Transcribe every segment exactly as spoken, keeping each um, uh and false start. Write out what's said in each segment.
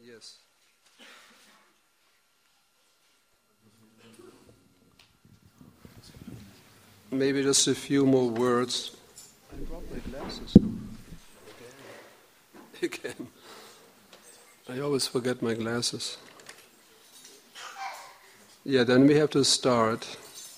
Yes. Maybe just a few more words. I dropped my glasses. Again. I always forget my glasses. Yeah, then we have to start.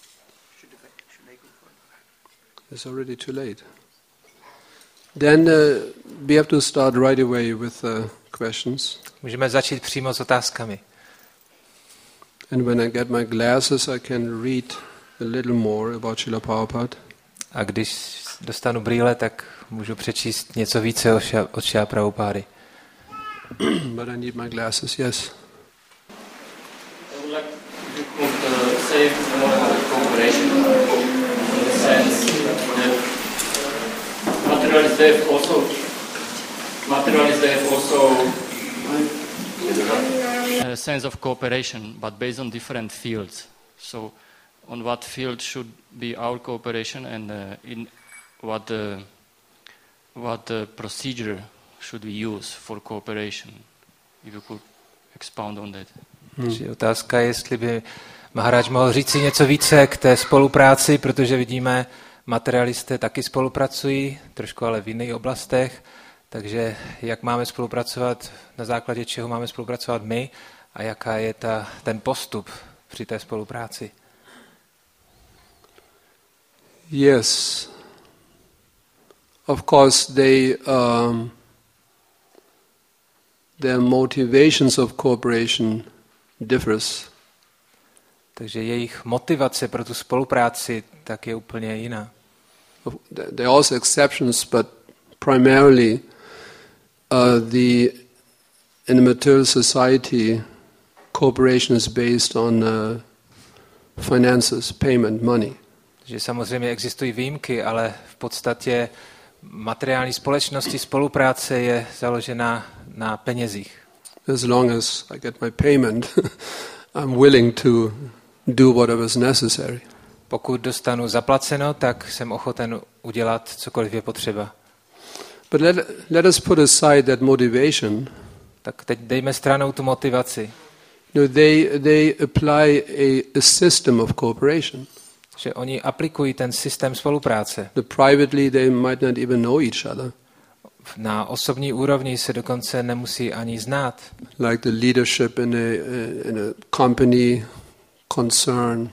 It's already too late. Then uh, we have to start right away with uh, questions. Můžeme začít přímo s otázkami. And when I get my glasses, I can read a little more about Srila Prabhupada. A když dostanu brýle, tak můžu přečíst něco více o ša, od Srila Prabhupády. But I need my glasses, yes. I would like if you could uh, say more about cooperation in the sense that materialist death also materialist death also a sense of cooperation, but based on different fields. So, on what field should be our cooperation, and uh, in what uh, what uh, procedure should we use for cooperation? If you could expound on that. Hmm. Otázka je, jestli by Maharaj mohl říct si něco více k té spolupráci, protože vidíme, materialisté taky spolupracují, trošku ale v jiných oblastech, takže jak máme spolupracovat, na základě čeho máme spolupracovat my a jaká je ta, ten postup při té spolupráci. Yes. Of course, they um, their motivations of cooperation differs. Takže jejich motivace pro tu spolupráci tak je úplně jiná. There are also exceptions, but primarily uh, the in the material society, cooperation is based on uh, finances, payment, money. Že samozřejmě existují výjimky, ale v podstatě materiální společnosti spolupráce je založena na penězích. As long as I get my payment, I'm willing to do whatever is necessary. Pokud dostanu zaplaceno, tak jsem ochoten udělat cokoliv je potřeba. But let, let us put aside that motivation. Tak teď dejme stranou tu motivaci. No, they they apply a, a system of cooperation. Že oni aplikují ten systém spolupráce. The privately they might not even know each other. Na osobní úrovni se dokonce nemusí ani znát. Like the leadership in a in a company, concern.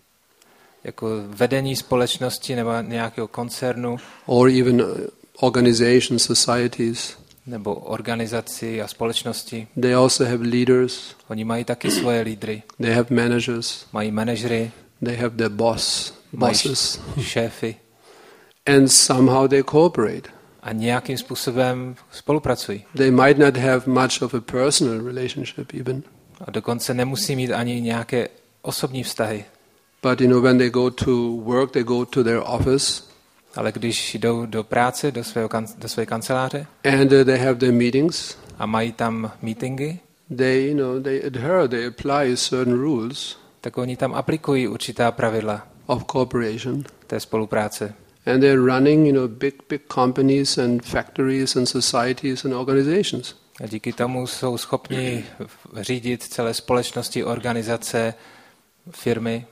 Jako vedení společnosti nebo nějakého koncernu. Or even organizations, societies. Nebo organizaci a společnosti. They also have leaders. Oni mají taky svoje lídry. They have managers. Mají manažery. They have their boss, bosses. Šéfy. And somehow they cooperate. A nějakým způsobem spolupracují. They might not have much of a personal relationship even. A dokonce nemusí mít ani nějaké osobní vztahy. But you know, when they go to work, they go to their office. Ale když jdou do práce, do, svého, do své kanceláře, and uh, they have their meetings, a mají tam meetingy, they, you know, they adhere, they apply certain rules, tak oni tam aplikují určitá pravidla of cooperation. Té spolupráce. And they're running, you know, big, big companies and factories and societies and organizations. A díky tomu jsou schopni řídit celé společnosti, organizace, firmy.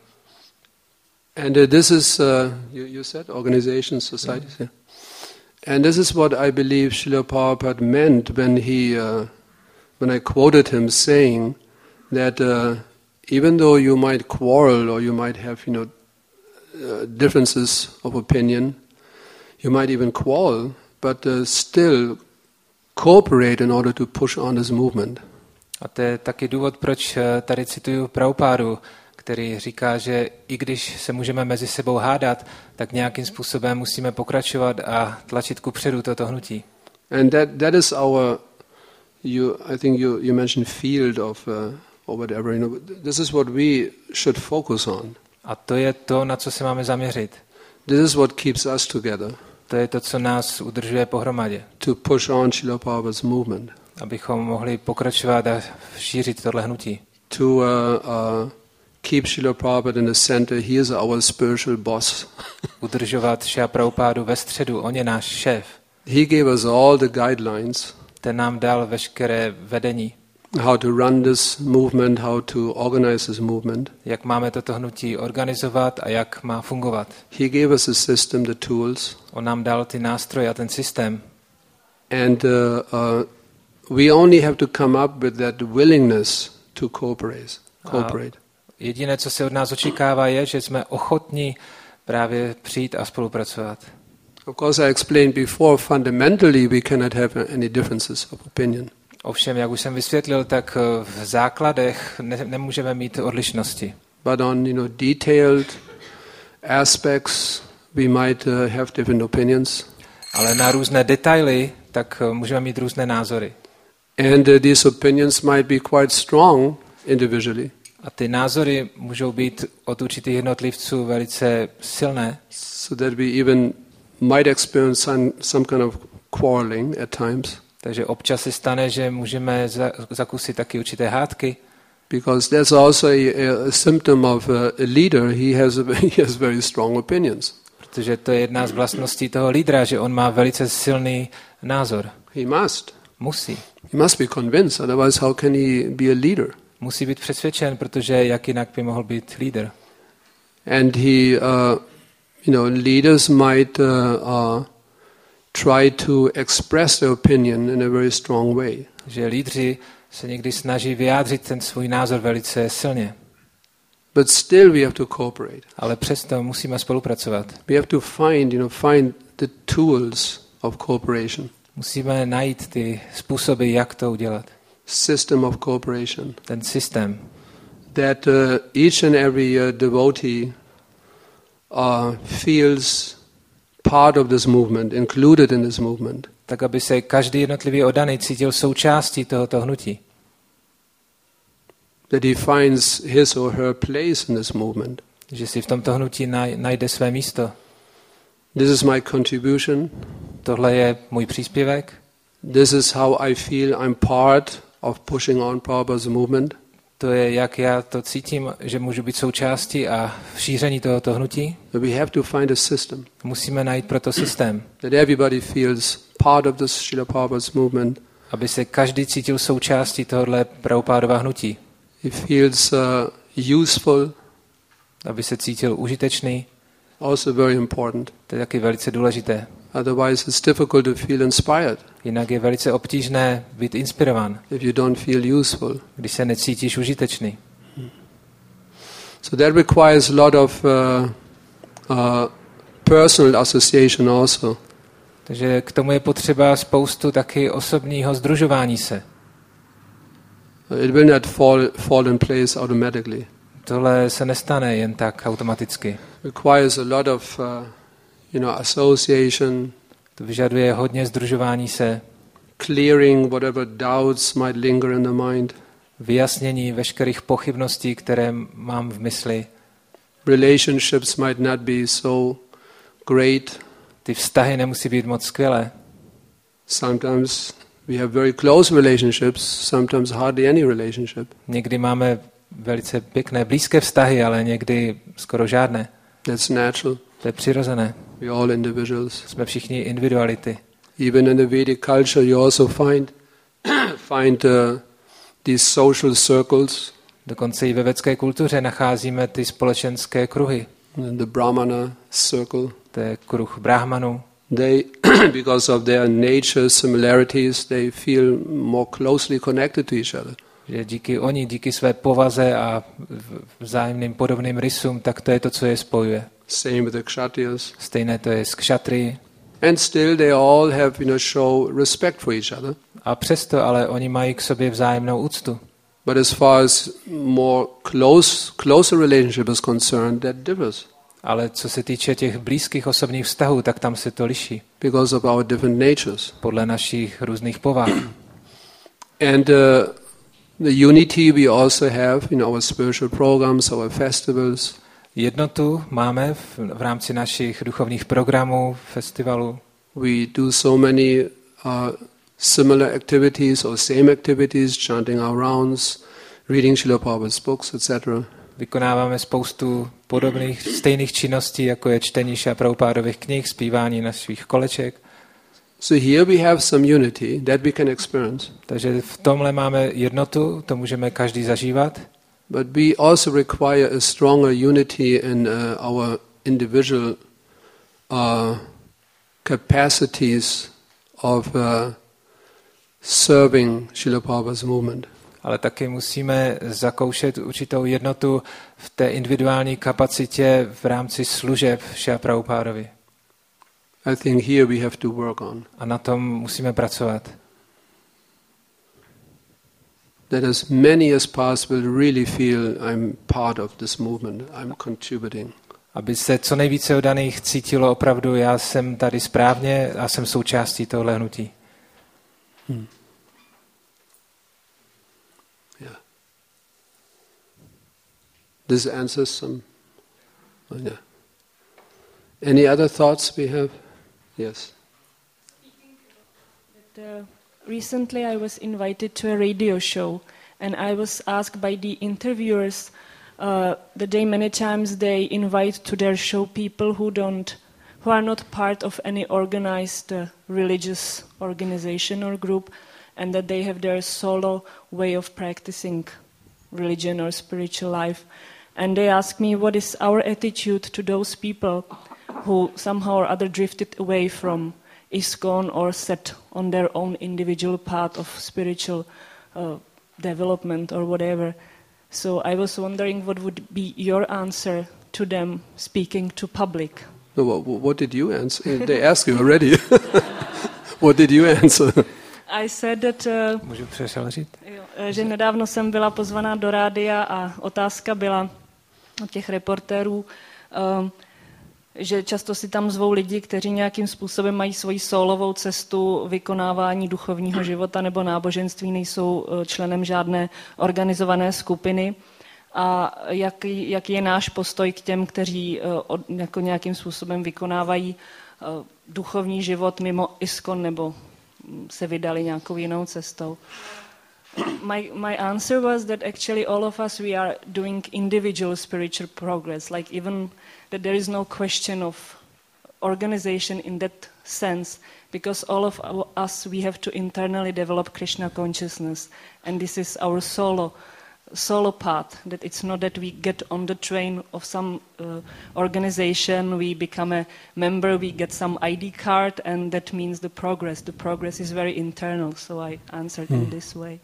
And uh, this is, uh, you, you said, organizations, societies, yeah. And this is what I believe Srila Prabhupada meant when he, uh, when I quoted him saying that uh, even though you might quarrel or you might have, you know, uh, differences of opinion, you might even quarrel, but uh, still cooperate in order to push on this movement. A to je taky důvod, proč tady cituju Prabhupádu, který říká, že i když se můžeme mezi sebou hádat, tak nějakým způsobem musíme pokračovat a tlačit kupředu toto hnutí. And that that is our, you I think you you mentioned field of uh, or whatever, you know, this is what we should focus on. A to je to, na co se máme zaměřit. This is what keeps us together. To je to, co nás udržuje pohromadě. To push on Srila Prabhupada's movement. Abychom mohli pokračovat a šířit tohle hnutí. To uh, uh, keep Srila Prabhupada in the center. He is our spiritual boss. Udržovat Srila Prabhupádu ve středu, on je náš šéf. He gave us all the guidelines. Ten nám dal veškeré vedení. how to run this movement, how to organize this movement. Jak máme toto hnutí organizovat a jak má fungovat. He gave us a system, the tools. On nám dal ty nástroje a ten systém. And uh, uh, we only have to come up with that willingness to cooperate. cooperate. Jediné, co se od nás očekává, je, že jsme ochotní právě přijít a spolupracovat. Of course, I explained before, fundamentally we cannot have any differences of opinion. Ovšem, jak už jsem vysvětlil, tak v základech ne, nemůžeme mít odlišnosti. But on, you know, detailed aspects, we might uh, have different opinions. Ale na různé detaily, tak můžeme mít různé názory. And uh, these opinions might be quite strong individually. A ty názory můžou být od určitých jednotlivců velice silné. So that we even might experience some, some kind of quarreling at times. Takže občas se stane, že můžeme za, zakusit taky určité hádky. Because there's also a, a symptom of a, a leader. He has a, he has very strong opinions. Protože to je jedna z vlastností toho lídra, že on má velice silný názor. He must. Musí. He must be convinced. Otherwise, how can he be a leader? Musí být přesvědčen, protože jak jinak by mohl být lídr. And he, uh, you know, leaders might uh, uh, try to express their opinion in a very strong way. Že lídři se někdy snaží vyjádřit ten svůj názor velice silně. But still we have to cooperate. Ale přesto musíme spolupracovat. We have to find, you know, find the tools of cooperation. Musíme najít ty způsoby, jak to udělat. System of cooperation. Ten systém. That uh, each and every uh, devotee uh, feels part of this movement, included in this movement. Tak, aby se každý jednotlivý oddaný cítil součástí tohoto hnutí. That he finds his or her place in this movement. Že si v tomto hnutí najde své místo. This is my contribution. Tohle je můj příspěvek. This is how I feel I'm part of pushing on Prabhupada's movement. To je, jak já to cítím, že můžu být součástí a v šíření tohoto hnutí. But we have to find a system. Musíme najít proto systém. That everybody feels part of this Srila Prabhupada's movement. Aby se každý cítil součástí tohohle Prabhupádova hnutí. He feels uh, useful. Aby se cítil užitečný. Also very important. To je taky velice důležité. Otherwise it's difficult to feel inspired. Jinak je velice obtížné být inspirován. If you don't feel useful. Když se necítíš užitečný. So that requires a lot of uh, uh, personal association also. Takže k tomu je potřeba spoustu taky osobního sdružování se. It will not fall, fall in place automatically. Tohle se nestane jen tak automaticky. Requires a lot of uh, you know, association. To vyžaduje hodně sdružování se. Clearing whatever doubts might linger in the mind. Vyjasnění veškerých pochybností, které mám v mysli. Relationships might not be so great. Ty vztahy nemusí být moc skvělé. Sometimes we have very close relationships, sometimes hardly any relationship. Někdy máme velice pěkné, blízké vztahy, ale někdy skoro žádné. That's natural. To je přirozené. We're all individuals. Jsme všichni individuality. Even in the Vedic culture you also find find uh, these social circles. Dokonce i ve védské kultuře nacházíme ty společenské kruhy. The Brahmana circle. To je kruh brahmanů. They, because of their nature similarities, they feel more closely connected to each other. Že díky oni, díky své povaze a vzájemným podobným rysům, tak to je to, co je spojuje. Same with the Kshatriyas. Stejné to je s kšatry. And still they all have, you know, show respect for each other. A přesto ale oni mají k sobě vzájemnou úctu. But as far as more close, closer relationship is concerned, that differs. Ale co se týče těch blízkých osobních vztahů, tak tam se to liší. Because of our different natures. Podle našich různých povah. And uh, the unity we also have in our spiritual programs, our festivals. Jednotu máme v, v rámci našich duchovních programů, festivalů. We do so many uh, similar activities or same activities, chanting our rounds, reading Srila Prabhupada's books, et cetera. Vykonáváme spoustu podobných, stejných činností, jako je čtení Srila Prabhupádových knih, zpívání našich koleček. So here we have some unity that we can experience. Takže v tomhle máme jednotu, to můžeme každý zažívat. But we also require a stronger unity in uh, our individual uh, capacities of uh, serving Srila Prabhupada's movement. Ale taky musíme zakoušet určitou jednotu v té individuální kapacitě v rámci služeb Šrila Prabhupádovi. I think here we have to work on. A na tom musíme pracovat. That as many as possible really feel I'm part of this movement, I'm contributing. Aby se co nejvíce oddaných cítilo opravdu, já jsem tady správně a jsem součástí tohle hnutí. Hmm. Yeah. This answers some. Oh, yeah. Any other thoughts we have? Yes. But, uh, recently I was invited to a radio show and I was asked by the interviewers uh, that they many times they invite to their show people who don't, who are not part of any organized uh, religious organization or group, and that they have their solo way of practicing religion or spiritual life. And they asked me what is our attitude to those people who somehow or other drifted away from ISKCON or set on their own individual path of spiritual uh, development or whatever. So I was wondering what would be your answer to them speaking to public. No, what, what did you answer? They asked you already. What did you answer? I said that, uh, Můžu přeložit? jo, že nedávno jsem byla pozvaná do rádia a otázka byla od těch reportérů, uh, že často si tam zvou lidi, kteří nějakým způsobem mají svoji sólovou cestu vykonávání duchovního života nebo náboženství, nejsou členem žádné organizované skupiny. A jaký, jaký je náš postoj k těm, kteří od, jako nějakým způsobem vykonávají duchovní život mimo ISKCON nebo se vydali nějakou jinou cestou. My, my answer was that actually all of us, we are doing individual spiritual progress, like even that there is no question of organization in that sense, because all of our, us, we have to internally develop Krishna consciousness, and this is our solo, solo path, that it's not that we get on the train of some uh, organization, we become a member, we get some I D card, and that means the progress. The progress is very internal, so I answered hmm. in this way.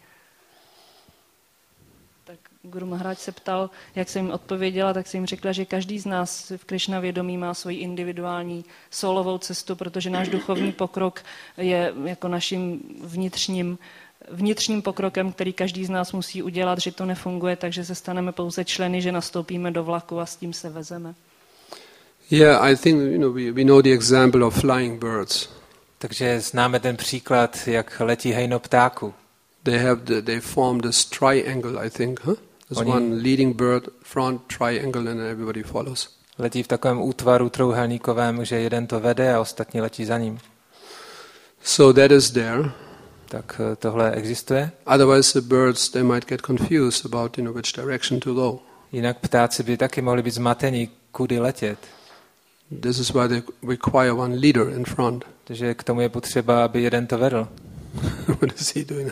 Guru Maharaj se ptal, jak jsem jim odpověděla, tak jsem jim řekla, že každý z nás v Krishna vědomí má svoji individuální solovou cestu, protože náš duchovní pokrok je jako naším vnitřním, vnitřním pokrokem, který každý z nás musí udělat, že to nefunguje, takže se staneme pouze členy, že nastoupíme do vlaku a s tím se vezeme. Yeah, I think you know we, we know the example of flying birds. Takže známe ten příklad, jak letí hejno ptáků. They have the, they form this triangle, I think, huh? There's Oni one leading bird, front triangle, and everybody follows. Letí v takovém útvaru trouhelníkovém, že jeden to vede a ostatní letí za ním. So that is there. Tak tohle existuje. Otherwise the birds, they might get confused about, you know, which direction to go. Jinak ptáci by taky mohli být zmateni, kudy letět. This is why they require one leader in front. Takže k tomu je potřeba, aby jeden to vedl. What is he doing?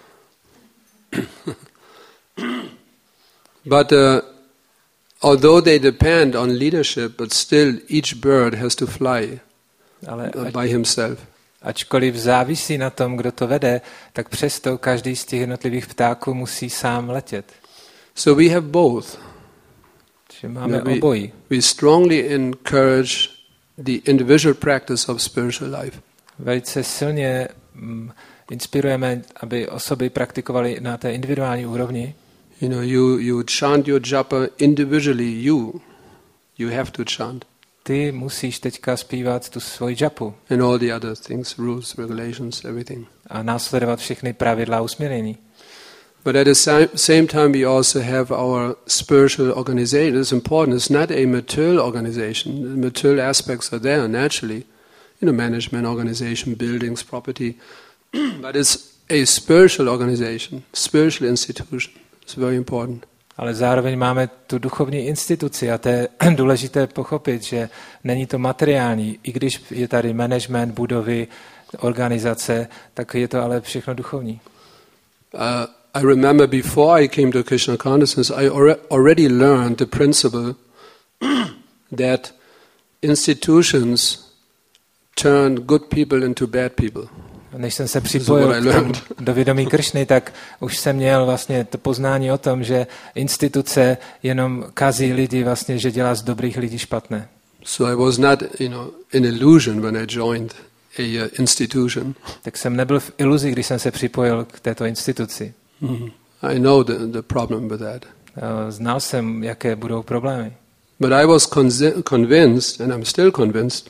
But uh, although they depend on leadership, but still each bird has to fly Ale uh, by himself. Ačkoliv závisí na tom, kdo to vede, tak přesto každý z těch jednotlivých ptáků musí sám letět. So we have both. Takže máme we, obojí. We strongly encourage the individual practice of spiritual life. Velice silně mm, inspirujeme, aby osoby praktikovaly na té individuální úrovni. You know, you, you chant your japa individually, you. You have to chant. Ty musíš teďka zpívat tu svoji japu. And all the other things, rules, regulations, everything. A následovat všechny pravidla a usměrnění. But at the same, same time we also have our spiritual organization. It's important. It's not a material organization. The material aspects are there naturally. You know, management, organization, buildings, property. But it's a spiritual organization, spiritual institution. It's very important. Ale zároveň máme tu duchovní instituci a to je důležité pochopit, že není to materiální, i když je tady management, budovy, organizace, tak je to ale všechno duchovní. Uh, I remember before I came to Krishna consciousness, I already learned the principle that institutions turn good people into bad people. Než jsem se připojil k tomu, do vědomí Kršny, tak už jsem měl vlastně to poznání o tom, že instituce jenom kazí lidi, vlastně, že dělá z dobrých lidí špatné. So I was not, you know, in illusion when I joined a uh, institution. Tak jsem nebyl v iluzi, když jsem se připojil k této instituci. Mm-hmm. I know the, the problem with that. Znal jsem, jaké budou problémy. But I was con- convinced, and I'm still convinced,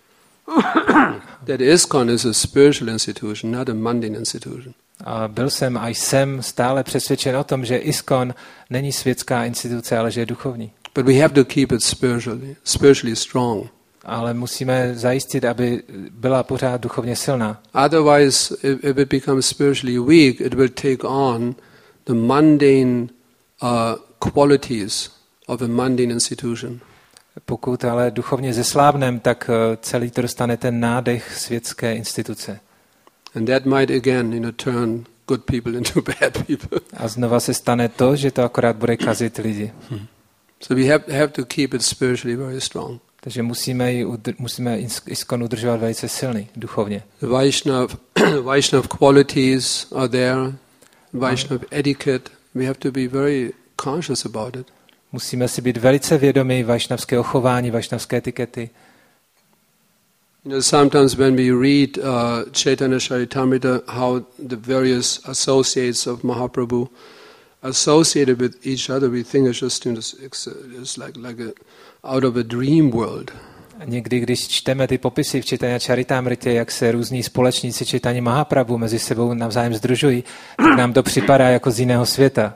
that ISKCON is a spiritual institution, not a mundane institution. A byl jsem a jsem stále přesvědčen o tom, že ISKCON není světská instituce, ale že je duchovní. But we have to keep it spiritually, spiritually strong. Ale musíme zajistit, aby byla pořád duchovně silná. Otherwise, if, if it becomes spiritually weak, it will take on the mundane uh, qualities of a mundane institution. Pokud ale duchovně zeslábnem, tak celý to dostane ten nádech světské instituce. And that might again, you know, turn good people into bad people. A znova se stane to, že to akorát bude kazit lidi. Hmm. So we have, have to keep it spiritually very strong. Takže musíme, ji udr- musíme ISKCON udržovat velice silný duchovně. The Vaishnav, Vaishnav qualities are there, Vaishnav etiquette. We have to be very conscious about it. Musíme si být velice vědomí vajšnavského chování, vajšnavské etikety. You know, sometimes when we read uh, Chaitanya Charitamrita, how the various associates of Mahaprabhu associated with each other, we think it's just, you know, it's, it's like like a, out of a dream world. A někdy, když čteme ty popisy v Chaitanya Charitamritě, jak se různí společníci Chaitanya Mahaprabhu mezi sebou navzájem sdružují, tak nám to připadá jako z jiného světa.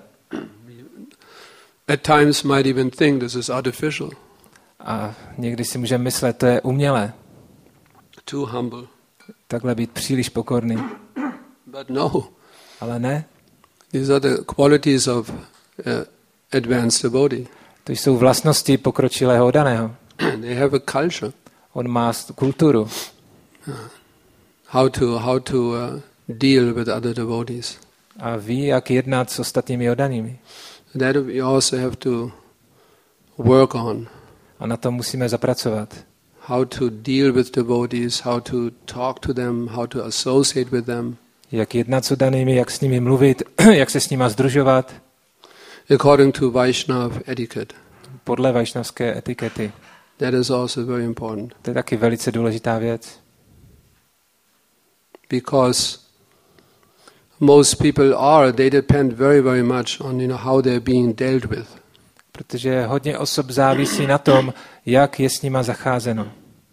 At times might even think this is artificial. A někdy si můžeme myslet, to je umělé. Too humble. Takhle být příliš pokorný. But no. Ale ne. These are the qualities of uh, advanced devotee. To jsou vlastnosti pokročilého oddaného. They have a culture. On má kulturu. How to how to uh, deal with other devotees. A ví, jak jednat s ostatními oddanými. That we also have to work on. A na tom musíme zapracovat. How to deal with devotees, how to talk to them, how to associate with them. Jak jednat s oddanými, jak s nimi mluvit, jak se s nimi sdružovat. According to Vaishnav etiquette. Podle vajšnavské etikety. That is also very important. To je taky velice důležitá věc. Because most people are, they depend very, very much on, you know, how they're being dealt with. Protože hodně osob závisí na tom, jak je s nima zacházeno.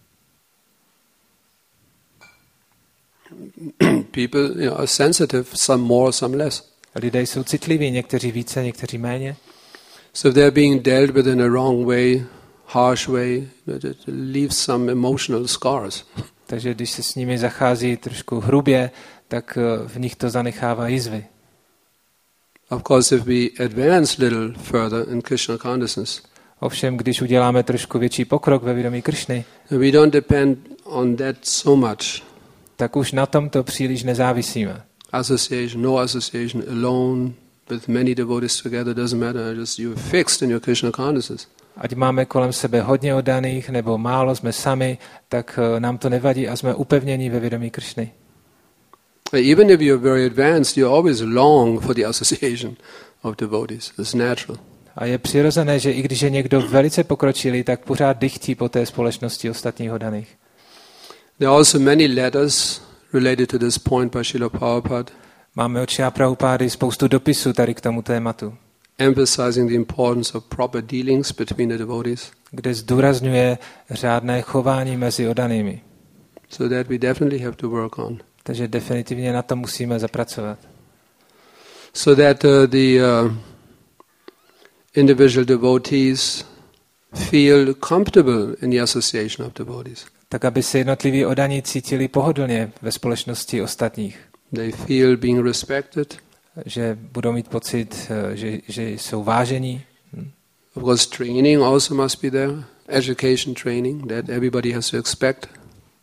People, you know, are sensitive, some more, some less. Lidé jsou citliví, někteří více, někteří méně. So if they're being dealt with in a wrong way, harsh way, it leaves some emotional scars. Takže když se s nimi zachází trošku hrubě, tak v nich to zanechává jizvy. Of course, if we advance little further in Krishna consciousness, ovšem, když uděláme trošku větší pokrok ve vědomí Kršny, we don't depend on that so much. Tak už na tomto příliš nezávisíme. Association, no association, alone with many devotees together doesn't matter. Just you're fixed in your Krishna consciousness. Ať máme kolem sebe hodně oddaných nebo málo, jsme sami, tak nám to nevadí a jsme upevnění ve vědomí Kršny. Even if you're very advanced, you always long for the association of devotees. It's natural. A je přirozené, že i když je někdo velice pokročilý, tak pořád dychtí po té společnosti ostatních oddaných. There are also many letters related to this point by Srila Prabhupada. Máme od Srila Prabhupády spoustu dopisů tady k tomu tématu. Emphasizing the importance of proper dealings between the devotees. Kde zdůrazňuje řádné chování mezi oddanými. So that we definitely have to work on. Takže definitivně na to musíme zapracovat. So that uh, the uh, individual devotees feel comfortable in the association of devotees. Tak, aby se jednotliví oddaní cítili pohodlně ve společnosti ostatních. They feel being respected. Že budou mít pocit, že, že jsou vážení. Of course, training also must be there. Education training that everybody has to expect.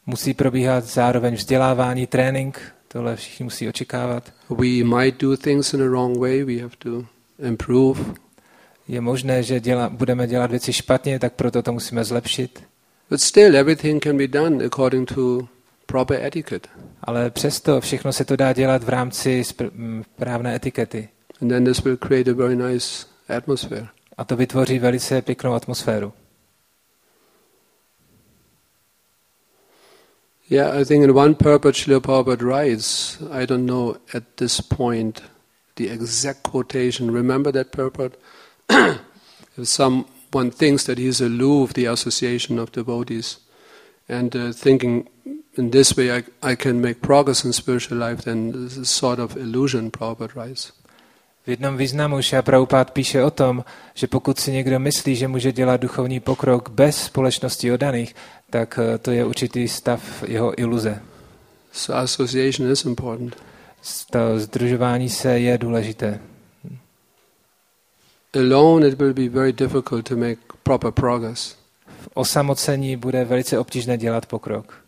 Musí probíhat zároveň vzdělávání, trénink, tohle všichni musí očekávat. We might do things in a wrong way, we have to improve. Je možné, že děla, budeme dělat věci špatně, tak proto to musíme zlepšit. But still, everything can be done according to proper etiquette. Ale přesto všechno se to dá dělat v rámci správné etikety. And then this will create a very nice atmosphere. A to vytvoří velice pěknou atmosféru. Yeah, I think in one purpose Srila Prabhupada writes, I don't know at this point the exact quotation. Remember that Prabhupada? If someone thinks that he is aloof, the association of devotees, and uh, thinking in this way I, I can make progress in spiritual life, then this is sort of illusion, Prabhupada writes. V jednom významu Šrila Prabhupád píše o tom, že pokud si někdo myslí, že může dělat duchovní pokrok bez společnosti oddaných, tak to je určitý stav jeho iluze. So association is important. To sdružování se je důležité. Alone it will be very difficult to make proper progress. V osamocení bude velice obtížné dělat pokrok.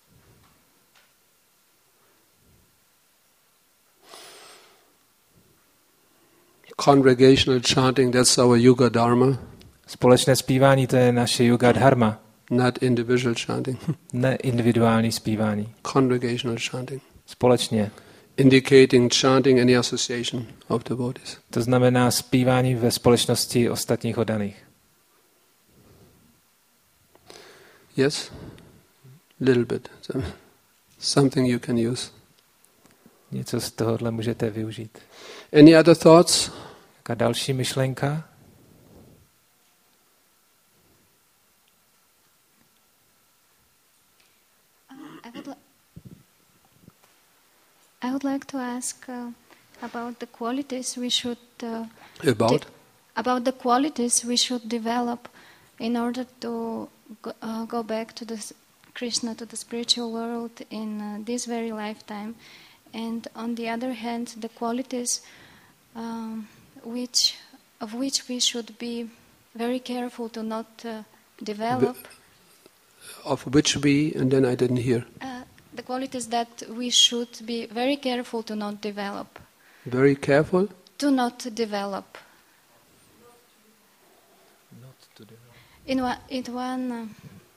Congregational chanting, that's our yuga dharma. Společné zpívání, to je naše yuga dharma. Not individual chanting. Ne individuální zpívání. Congregational chanting. Společně. Indicating chanting in the association of devotees. To znamená zpívání ve společnosti ostatních oddaných. Yes? Little bit. Something you can use. Něco z tohohle můžete využít. Any other thoughts? Jaká další myšlenka? I would, li- I would like to ask uh, about the qualities we should uh, About? de- about the qualities we should develop in order to go, uh, go back to the s- Krishna, to the spiritual world in uh, this very lifetime, and on the other hand, the qualities um, which of which we should be very careful to not uh, develop. Of which we, and then I didn't hear. Uh, the qualities that we should be very careful to not develop. Very careful? To not develop. Not to develop. In one, in one uh,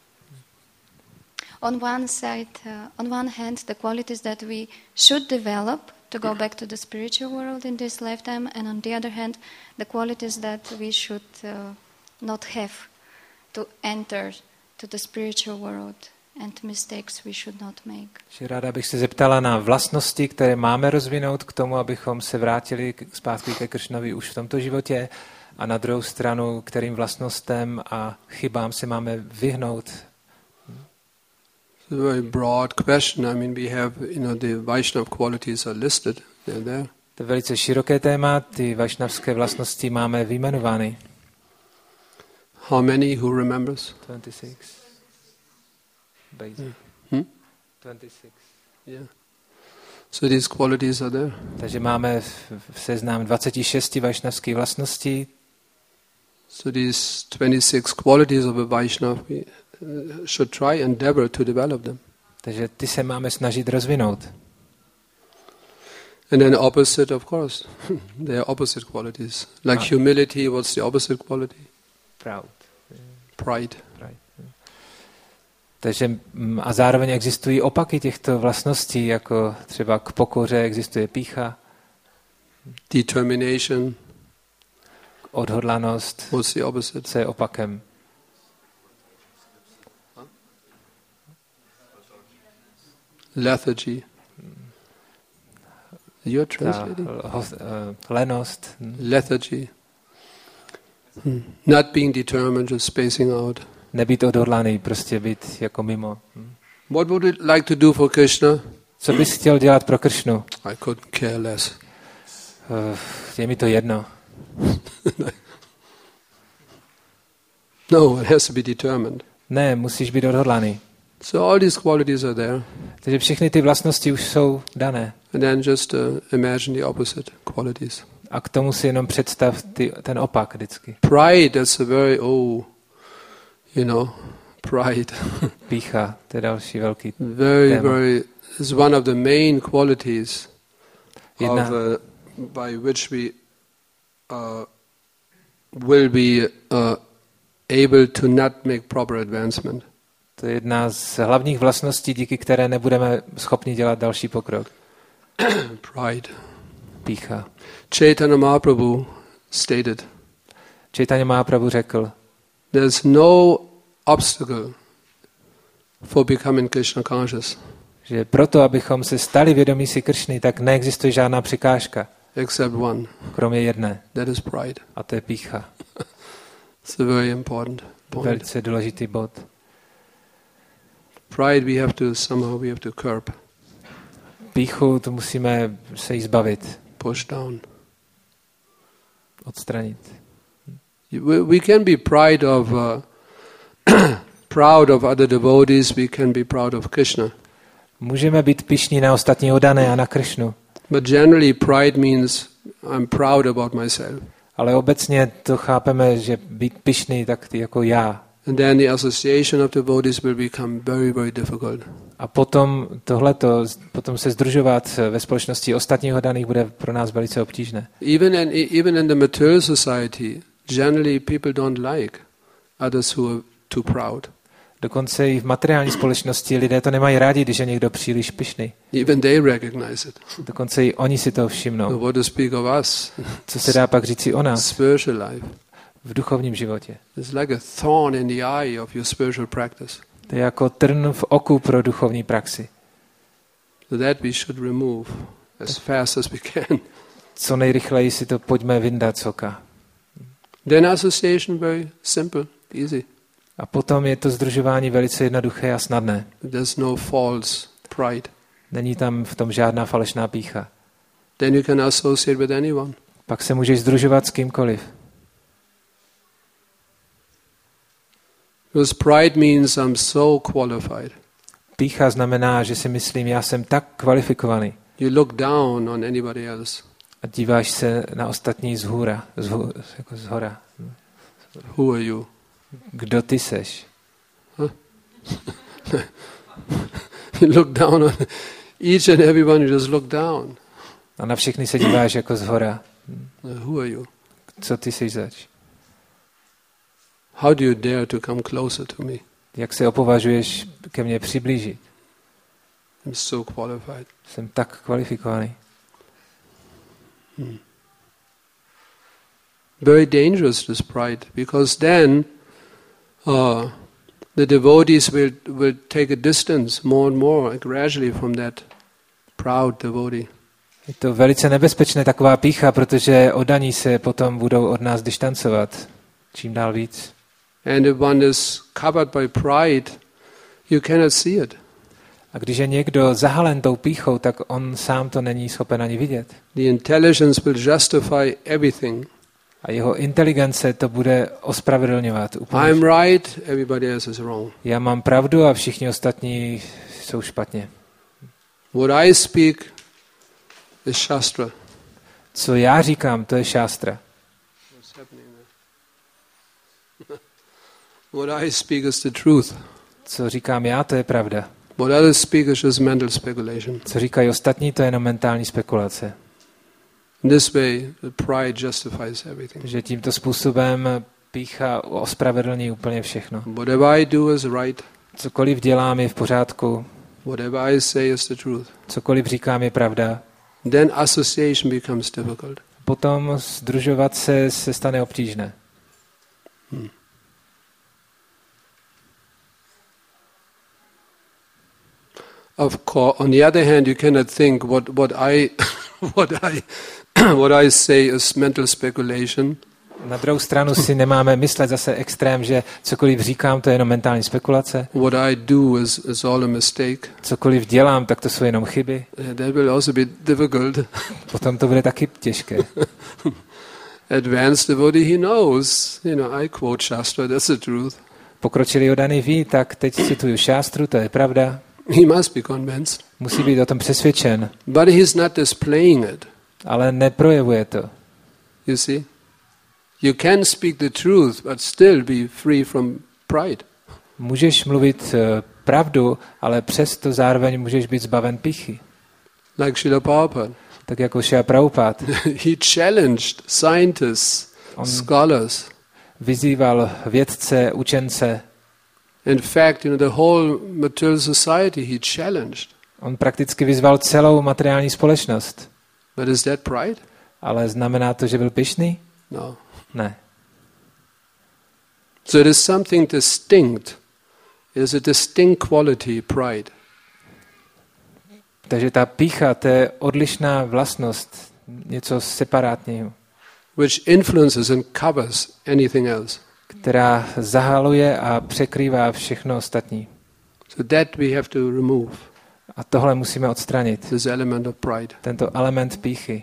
on one side, uh, on one hand, the qualities that we should develop to go back to the spiritual world in this lifetime, and on the other hand, the qualities that we should uh, not have to enter to the spiritual world, and mistakes we should not make. Ráda bych se zeptala na vlastnosti, které máme rozvinout k tomu, abychom se vrátili zpátky ke Kršnovi už v tomto životě, a na druhou stranu, kterým vlastnostem a chybám se máme vyhnout. It's a very broad question. I mean, we have, you know, the Vaishnava qualities are listed. They're there. To je velice široké téma, ty vašnavské vlastnosti máme vyjmenovány. How many? Who remembers? dvacet šest. Basic. Hmm? dvacet šest. Yeah. So these qualities are there. Takže máme v seznam dvacet šest vašnavských vlastností. So these twenty-six qualities of a Vaishnava, we uh, should try endeavor to develop them. Takže ty se máme snažit rozvinout. And then opposite, of course, they are opposite qualities. Like Ah. humility, what's the opposite quality? Proud. Pride. Takže a zároveň existují opaky těchto vlastností, jako třeba k pokoře existuje pýcha, Determination, odhodlanost, what's the opposite? co je opakem. Lethargy. You're Ta translating? host, uh, lenost, Lethargy. Hmm. Not being determined, just spacing out. nebýt odhodlaný, prostě být jako mimo. What would you like to do for Krishna? Co bys chtěl dělat pro Kršnu? I couldn't care less. Uh, je mi to jedno. No, it has to be determined. Ne, musíš být odhodlaný. So all these qualities are there. Takže všechny ty vlastnosti už jsou dané. And then just uh, imagine the opposite qualities. A k tomu si jenom představ ty, ten opak vždycky. Pride, that's a very, oh, you know, Pride. Pýcha, to je další velký Very, téma. very, is one of the main qualities Jedna, of, uh, by which we uh, will be uh, able to not make proper advancement. to je jedna z hlavních vlastností, díky které nebudeme schopni dělat další pokrok. Pride. Pýcha. Chaitanya Mahaprabhu stated, Chaitanya Mahaprabhu řekl, there's no obstacle for becoming Krishna conscious že proto, abychom se stali vědomí si Kršny, tak neexistuje žádná překážka, except one, kromě jedné, that is pride. a to je pýcha. It's a very important point. Velice důležitý bod. Pride we have to somehow we have to curb, Pýchu, to musíme se jí zbavit, push down. odstranit. We, we can be pride of uh, proud of other devotees. We can be proud of Krishna. Můžeme být pyšní na ostatní oddané a na Kršnu, But generally, pride means I'm proud about myself. ale obecně to chápeme, že být pyšný tak ty jako já. And then the association of devotees will become very, very difficult. A potom tohleto, potom se združovat ve společnosti ostatních oddaných bude pro nás velice obtížné. Even in, even in the material society, generally people don't like others who are too proud. Dokonce i v materiální společnosti lidé to nemají rádi, když je někdo příliš pyšný. Even they recognize it. Dokonce i oni si to So všimnou. what to speak of us? Co se dá pak říci o nás Spiritual life. v duchovním životě? It's like a thorn in the eye of your spiritual practice. To je jako trn v oku pro duchovní praxi. So that we should remove as fast as we can. Co nejrychleji si to pojďme vyndat z oka. Then association very simple, easy. A potom je to sdružování velice jednoduché a snadné. There's no false pride. Není tam v tom žádná falešná pýcha. Then you can associate with anyone. Pak se můžeš sdružovat s kýmkoliv. Because pride means I'm so qualified. Pýcha znamená, že si myslím, já jsem tak kvalifikovaný. You look down on anybody else. A díváš se na ostatní zhůra, zhů, jako zhora. Who are you? Kdo ty seš? Huh? You look down on each and everyone, you just look down. A na všechny se díváš jako zhora. Who are you? Co ty jsi zač? How do you dare to come closer to me? Jak se opovažuješ ke mně přiblížit? I'm so qualified. Jsem tak kvalifikovaný. Hmm. Very dangerous, this pride, because then uh, the devotees will, will take a distance more and more gradually from that proud devotee. Je to velice nebezpečné, taková pýcha, protože oddaní se potom budou od nás distancovat čím dál víc. And if one is covered by pride, you cannot see it. A když je někdo zahalen tou pýchou, tak on sám to není schopen ani vidět. The intelligence will justify everything. A jeho inteligence to bude ospravedlňovat. Úplně. I'm right, everybody else is wrong. Já mám pravdu a všichni ostatní jsou špatně. What I speak is Shastra. Co já říkám, to je šástra. What I speak is the truth. Co říkám já, to je pravda. What others speak is just mental speculation. Co říkají ostatní, to je jenom mentální spekulace. In this way, the pride justifies everything. Že tímto způsobem pýcha ospravedlní úplně všechno. Whatever I do is right. Cokoliv dělám je v pořádku. Whatever I say is the truth. Cokoliv říkám je pravda. Then association becomes difficult. Potom sdružovat se se stane obtížné. Hmm. Of course, on the other hand, you cannot think what, what I what I what I say is mental speculation. Na druhou stranu si nemáme myslet zase extrém, že cokoliv říkám, to je jenom mentální spekulace. What I do is, is all a mistake. Cokoliv dělám, tak to jsou jenom chyby. That will also be difficult. Potom to bude taky těžké. Advanced devotee, he knows. You know, I quote Shastra, that's the truth. Pokročilý oddaný ví, tak teď cituju šástru, to je pravda. He must be convinced. Musí být o tom přesvědčen. But he's not displaying it. Ale neprojevuje to. You see? You can speak the truth, but still be free from pride. Můžeš mluvit pravdu, ale přesto zároveň můžeš být zbaven pýchy. Like Srila Prabhupada. Tak jako Srila Prabhupada. He challenged scientists, On scholars. Vyzýval vědce, učence. In fact, you know, the whole material society he challenged. On prakticky vyzval celou materiální společnost. But is that pride? Ale znamená to, že byl pyšný? No. Ne. So it is something distinct. It is a distinct quality, pride. Takže ta pýcha, to je odlišná vlastnost, něco separátního. Which influences and covers anything else. Která zahaluje a překrývá všechno ostatní. So that we have to remove. A tohle musíme odstranit. This element of pride. Tento element pýchy.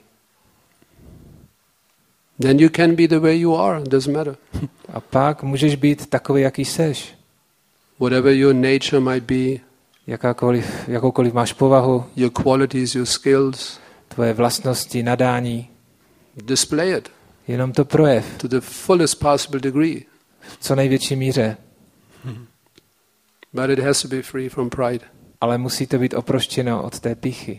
Then you can be the way you are. It doesn't matter. A pak můžeš být takový, jaký seš. Whatever your nature might be. Jakákoliv, jakoukoliv máš povahu. Your qualities, your skills. Tvoje vlastnosti, nadání. Display it. Jenom to projev. To the fullest possible degree. V co největší míře. But it has to be free from pride. Ale musí to být oproštěno od té pýchy.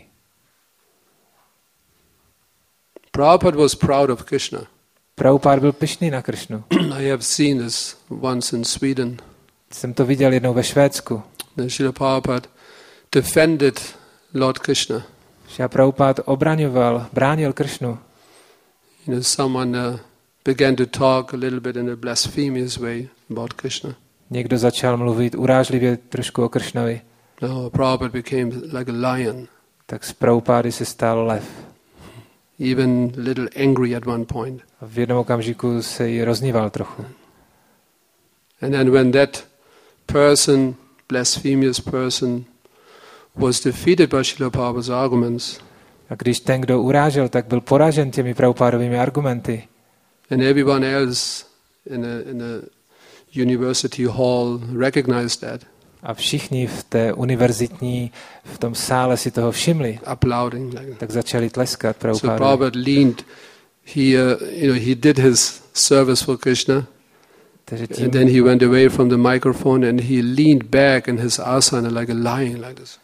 Prabhupada was proud of Krishna. Prabhupada byl pyšný na Kršnu. I have seen this once in Sweden. Jsem to viděl jednou ve Švédsku. Srila Prabhupada defended Lord Krishna. Srila Prabhupada obraňoval, bránil Kršnu. You know, someone uh, began to talk a little bit in a blasphemous way about Krishna. Někdo začal mluvit urážlivě trošku o Kršnovi. No, Prabhupada became like a lion. Tak z Prabhupády se stal lev. Even a little angry at one point. A v jednom okamžiku se jí rozníval trochu. And then when that person, blasphemous person, was defeated by Srila Prabhupada's arguments. A když ten, kdo urážel, tak byl poražen těmi Prabhupádovými argumenty. And everyone else in a, in a university hall recognized that. A všichni v té univerzitní, v tom sále si toho všimli. Applauding. Like tak začali tleskat So Prabhupádovi. Prabhupada leaned, he, uh, you know, he did his service for Krishna. Tím, and then he went away from the microphone and he leaned back in his asana like a lion, like this.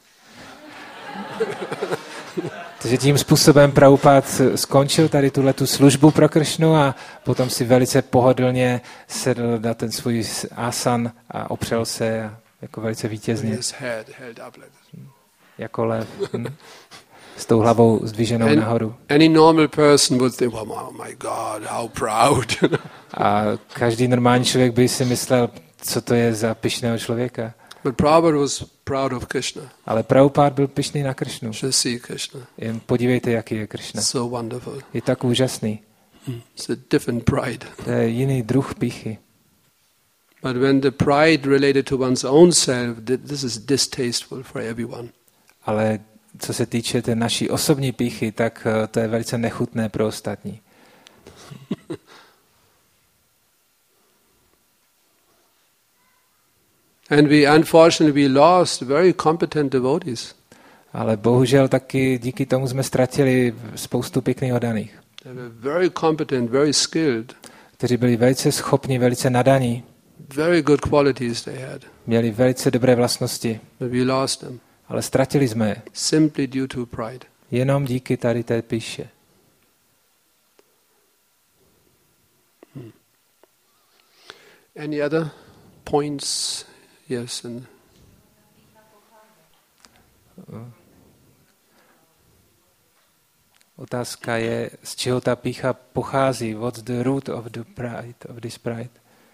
Takže tím způsobem Prabhupád skončil tady tuhletu službu pro Kršnu a potom si velice pohodlně sedl na ten svůj asan a opřel se jako velice vítězně. Jako lev. Hm? S tou hlavou zdviženou and, nahoru. Any normal person would think, oh my God, how proud. A každý normální člověk by si myslel, co to je za pyšného člověka. But Prabhupada was proud of Krishna. Ale Prabhupada byl pyšný na Kršnu. Just see Krishna. Jen podívejte, jaký je Kršna. So wonderful. Je tak úžasný. It's a different pride. To je jiný druh pýchy. But when the pride related to one's own self, this is distasteful for everyone. Ale co se týče té naší osobní pýchy, tak to je velice nechutné pro ostatní. And we unfortunately we lost very competent devotees. Ale bohužel taky díky tomu jsme ztratili spoustu pěkných oddaných. They were very competent, very skilled. Kteří byli velice schopní, velice nadaní. Very good qualities they had. Měli velice dobré vlastnosti. But we lost them. Ale ztratili jsme je. Simply due to pride. Jenom díky tady té pýše. Hmm. Any other points? Yes. And otázka je, z čeho ta pýcha pochází? What's the root of the pride, of this pride?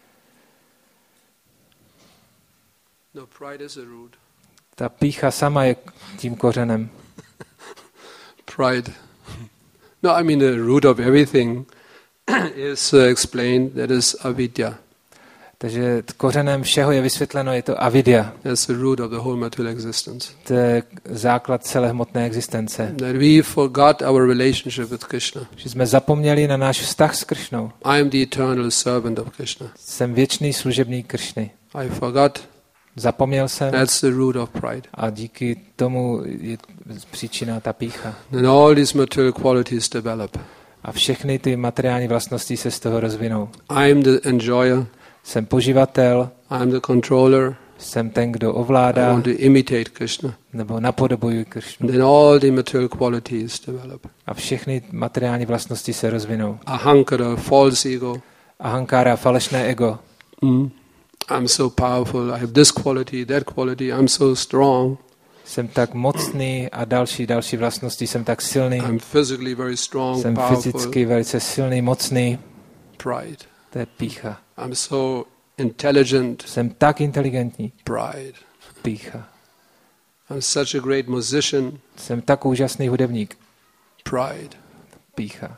No, pride is a root. Ta pýcha sama je tím kořenem. Pride. No, I mean the root of everything is uh, explained. That is avidya. Takže kořenem všeho je vysvětleno, je to avidya. That's the root of the whole material existence. To je základ celé hmotné existence. That we forgot our relationship with Krishna. Že jsme zapomněli na náš vztah s Kršnou. I am the eternal servant of Krishna. Jsem věčný služebník Kršny. I forgot. Zapomněl jsem. That's the root of pride. A díky tomu je příčina ta pýcha. And all these material qualities develop. A všechny ty materiální vlastnosti se z toho rozvinou. I am the enjoyer. Jsem poživatel. I am the controller. Jsem ten, kdo I ovládá, want to imitate Krishna. nebo napodobuji Krishnu. Then all the material qualities develop. A všechny materiální vlastnosti se rozvinou. Ahankara, false ego. Ahankára, falešné ego. Mm. I'm so powerful. I have this quality, that quality. I'm so strong. Jsem tak mocný a další, další vlastnosti. Jsem tak silný. I'm physically very strong, Jsem powerful. fyzicky velice silný, mocný. Pride. To je pýcha. I'm so intelligent. Jsem tak inteligentní. Pride. Pýcha. I'm such a great musician. Jsem tak úžasný hudebník. Pride. Pýcha.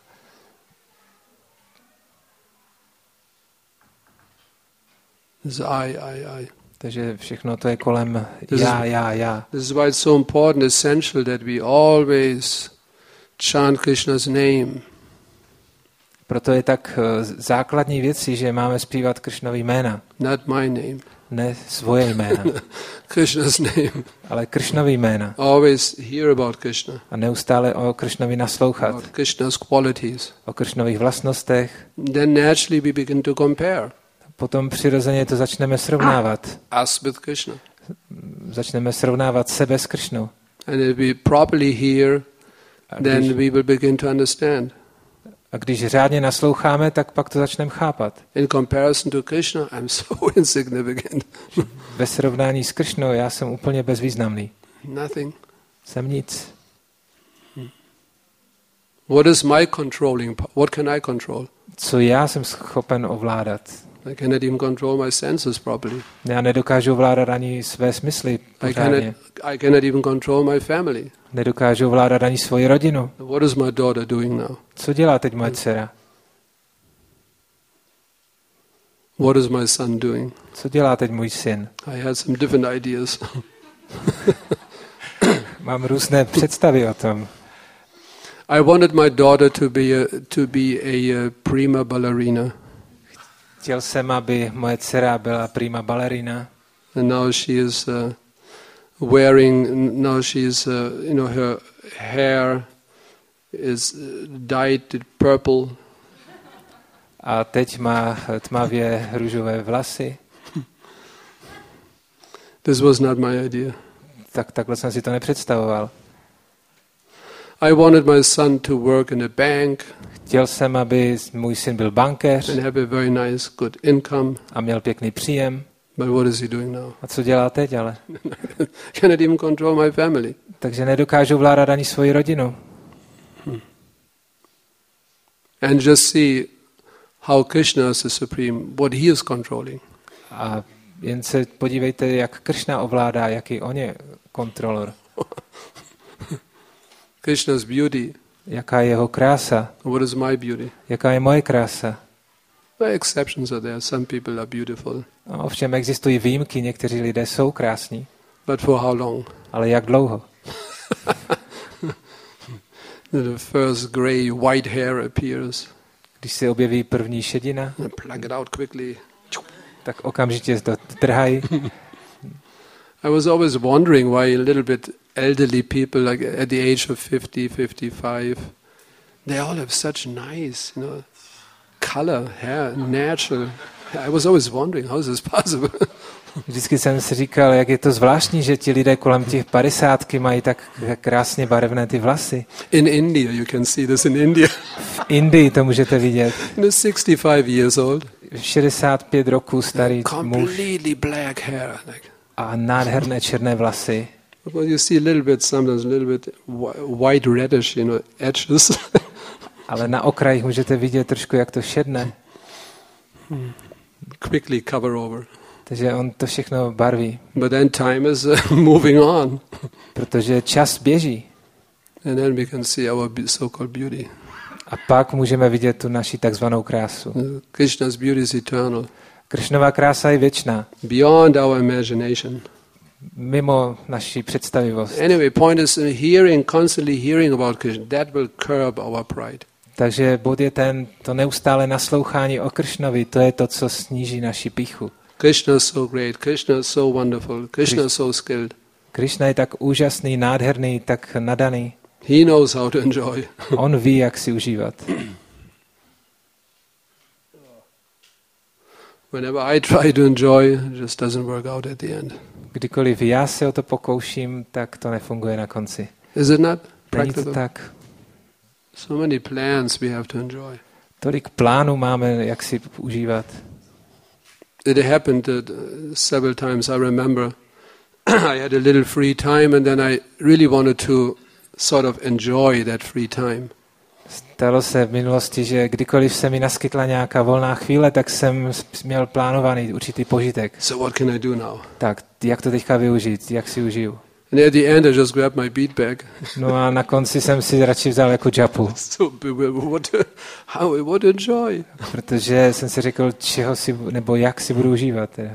This is I, I, I. Takže všechno to je kolem This já, is- já, já. This is why it's so important, essential that we always chant Krishna's name. Proto je tak eh, základní věcí, že máme zpívat Kršnový jména. Not my name. Ne svoje jména, Krishna's name. ale Kršnový jména. Always hear about Krishna, A neustále o Kršnovi naslouchat. about Krishna's qualities. O Kršnových vlastnostech. Then naturally we begin to compare Potom přirozeně to začneme srovnávat. us with Krishna. Začneme srovnávat sebe s Kršnou. And if we properly hear, A then když, we will begin to understand. a když řádně nasloucháme, tak pak to začneme chápat. In comparison to Krishna, I'm so insignificant. Ve srovnání s Kršnou já jsem úplně bezvýznamný. Nothing. Jsem nic. What is my controlling? po- What can I control? Co já jsem schopen ovládat? I cannot even control my senses properly. Já nedokážu ovládat ani své smysly I cannot, pořádně. I cannot even control my family. Nedokážu ovládat ani svoji rodinu. What is my daughter doing now? Co dělá teď moje dcera? What is my son doing? Co dělá teď můj syn? I had some different ideas. Mám různé představy o tom. I wanted my daughter to be a, to be a, uh prima ballerina, Chtěl jsem, aby moje dcera byla prima ballerina. and now she is uh, wearing. Now she is, uh, you know, her hair is uh, dyed purple. A teď má tmavě růžové vlasy. This was not my idea. Tak takhle jsem si to nepředstavoval. I wanted my son to work in a bank Chtěl jsem, aby můj syn byl bankéř and have a very nice, good income. a měl pěkný příjem. But what is he doing now? A co dělá teď ale? Cannot even control my family. Takže nedokážu vládat ani svoji rodinu. And just see how Krishna is the supreme, what he is controlling. A jen se podívejte, jak Kršna ovládá, jaký on je kontrolor. Krishna's beauty. Jaká je jeho krása. What is my beauty? Jaká je moje krása. Well, exceptions are there. Some people are beautiful. No, ovšem existují výjimky, někteří lidé jsou krásní. But for how long? Ale jak dlouho? The first gray, white hair appears. Když se objeví první šedina, And pluck it out quickly. tak okamžitě to trhají. I was always wondering why a little bit elderly people, like at the age of fifty, fifty-five, they all have such nice, you know, color, hair, natural. I was always wondering, how is this possible? Vždycky jsem si říkal, jak je to zvláštní, že ti lidé kolem těch padesátky mají tak krásně barevné ty vlasy. In India, you can see this in India. V Indii to můžete vidět. You know, sixty-five years old, šedesát pět roků starý muž completely black hair. Like, a nádherné černé vlasy. well, you see a little bit, sometimes a little bit wh- white reddish, you know, edges. Ale na okrajích můžete vidět trošku, jak to šedne. Quickly cover over. Takže on to všechno barví. But then time is uh, moving on. Protože čas běží. And then we can see our be- so-called beauty. A pak můžeme vidět tu naši takzvanou krásu. Uh, Krishna's beauty is eternal, Kršnová krása je věčná. beyond our imagination. Mimo naši představivost. Anyway, point is uh, hearing, constantly hearing about Krishna. That will curb our pride. Takže bod je ten, to neustále naslouchání o Kršnovi, to je to, co sníží naši pýchu. Krishna is so great. Krishna is so wonderful. Krishna is so skilled. Kršna je tak úžasný, nádherný, tak nadaný. He knows how to enjoy. On ví, jak si užívat. Whenever I try to enjoy, it just doesn't work out at the end. Kdykoliv já se o to pokouším, tak to nefunguje na konci. Is it not Není to practical? tak. So many plans we have to enjoy. Tolik plánů máme, jak si užívat. It happened that uh, several times. I remember I had a little free time, and then I really wanted to sort of enjoy that free time. Stalo se v minulosti, že kdykoliv se mi naskytla nějaká volná chvíle, tak jsem měl plánovaný určitý požitek. So what can I do now? Tak, jak to teďka využít, jak si užiju? And at the end, I just grabbed my bead bag. No a na konci jsem si radši vzal jako džapu, So what? How? What enjoy? protože jsem si řekl, čeho si, nebo jak si budu užívat. Teda.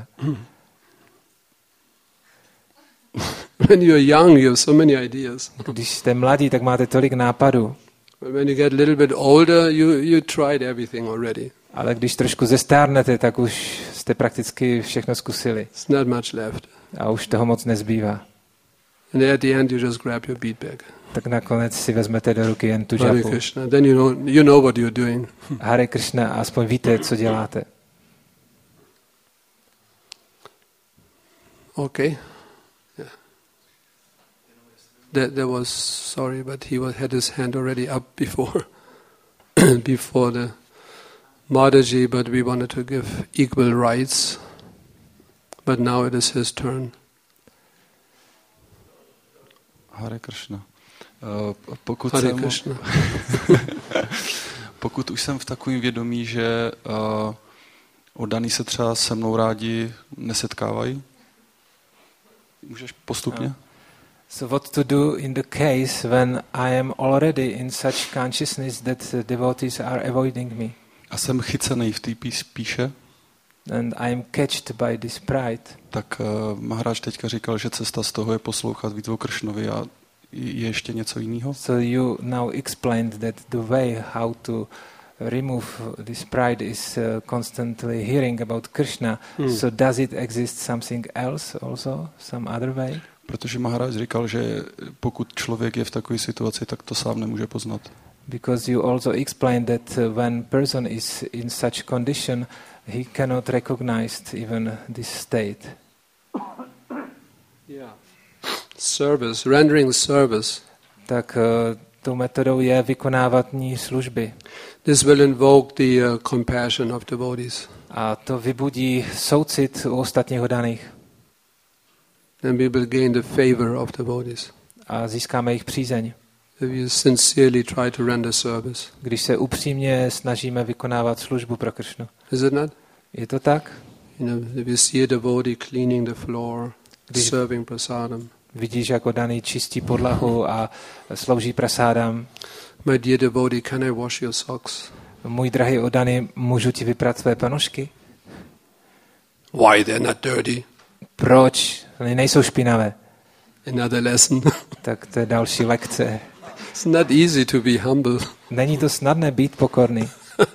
When you're young, you have so many ideas. Když jste mladí, tak máte tolik nápadů, But when you get a little bit older, you you tried everything already. ale když trošku zestárnete, tak už jste prakticky všechno zkusili It's not much left. a už toho moc nezbývá. And at the end, you just grab your bead bag. Tak nakonec si vezmete do ruky jen tu Hare džapu. Krishna. Then you know you know what you're doing. Hare Krishna, a aspoň víte, co děláte. Okay. Yeah. That that was sorry, but he was, had his hand already up before before the Mataji, but we wanted to give equal rights. But now it is his turn. Hare Krishna. Uh, pokud, Hare jsem, Krishna. pokud už jsem v takovém vědomí, že uh, oddaný se třeba se mnou rádi nesetkávají, můžeš postupně? So what to do in the case when I am already in such consciousness that the devotees are avoiding me? A jsem chycený v té píše, And I am catched by this pride. tak uh, Maharaj teďka říkal, že cesta z toho je poslouchat víc o Kršnovi a je ještě něco jiného? So you now explained that the way how to remove this pride is uh, constantly hearing about Krishna. Hmm. So does it exist something else also, some other way? Protože Maharaj říkal, že pokud člověk je v takové situaci, tak to sám nemůže poznat. Because you also explained that uh, when person is in such condition, he cannot recognize even this state. Yeah. Service, rendering service. Tak uh, tou metodou je vykonávání služby. This will invoke the uh, compassion of devotees. A to vybudí soucit u ostatních oddaných. Then we will gain the favor of devotees. A získáme jejich přízeň. If you sincerely try to render service. Když se upřímně snažíme vykonávat službu pro Kršnu. Is it not? Je to tak? You know, if you see a devotee cleaning the floor, Když serving prasadam. vidíš, jak oddaný čistí podlahu a slouží prasádám. My dear devotee, can I wash your socks? Můj drahý oddaný, můžu ti vyprat své ponožky? Why they're not dirty? Proč? Oni nejsou špinavé. Another lesson. Tak to je další lekce. It's not easy to be humble. Není to snadné být pokorný.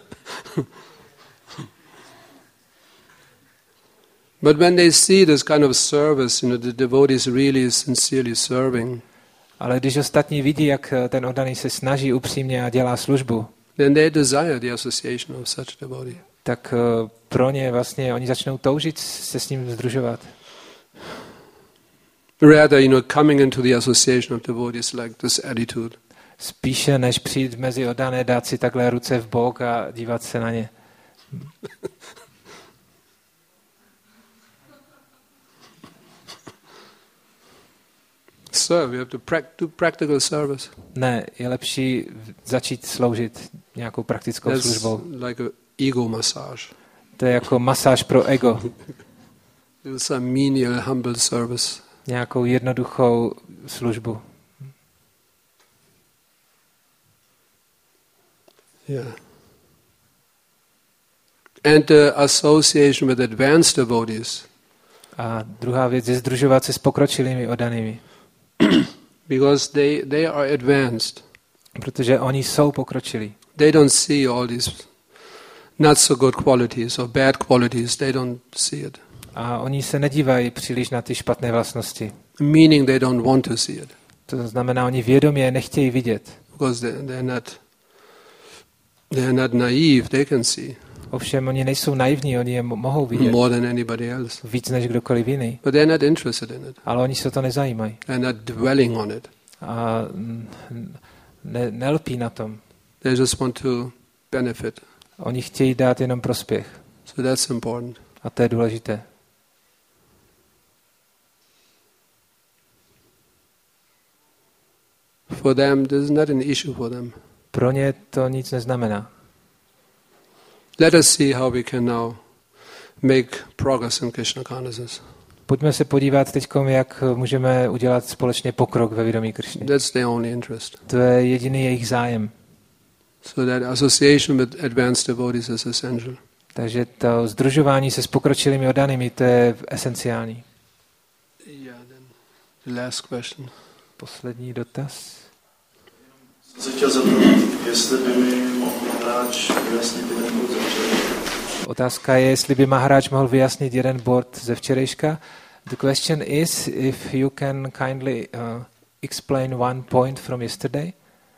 But when they see this kind of service, you know, the devotees really sincerely serving, Ale když ostatní vidí, jak ten oddaný se snaží upřímně a dělá službu, then they desire the association of such devotee. tak pro ně vlastně oni začnou toužit se s ním sdružovat. Rather, you know, coming into the association of devotees like this attitude. Spíše než přijít mezi oddané, dát si takhle ruce v bok a dívat se na ně. Serve, you have to prac- do practical service. Ne, je lepší začít sloužit nějakou praktickou That's službou. like a ego massage. To je jako masáž pro ego. Do some menial, humble service. Nějakou jednoduchou službu. Yeah. And the association with advanced devotees. A druhá věc je sdružovat se s pokročilými oddanými. Because they, they are advanced. Protože oni jsou pokročilí. They don't see all these not so good qualities or bad qualities. They don't see it. A oni se nedívají příliš na ty špatné vlastnosti. Meaning they don't want to see it. To znamená, oni vědomě nechtějí vidět. Because they, they're not they're not naive. They can see. Ovšem oni nejsou naivní, oni je mohou vidět. More than anybody else. Víc než kdokoliv jiný. But they're not interested in it. Ale oni se to nezajímají. They're not dwelling on it. A ne, nelpí na tom. They just want to benefit. Oni chtějí dát jenom prospěch. So that's important. A to je důležité. For them, this is not an issue for them. Pro ně to nic neznamená. Let us see how we can now make progress in Krishna consciousness. Pojďme se podívat teď, jak můžeme udělat společně pokrok ve vědomí Krišny. That's their only interest. To je jediný jejich zájem. So that association with advanced devotees is essential. Takže to sdružování se s pokročilými oddanými, to je esenciální. Yeah, then the last question. Poslední dotaz. Jsem se chtěl zeptat, jestli by mi mohl Maharáč vyjasnit jeden bod ze včerejška. Otázka je, jestli by Maharáč mohl vyjasnit jeden bod ze včerejška. The question is if you can kindly uh, explain one point from yesterday.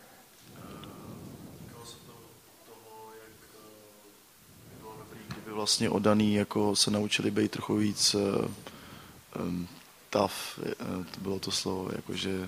Vlastně oddaný, jako se naučili být trochu víc uh, um, tough, uh, to bylo to slovo, jakože,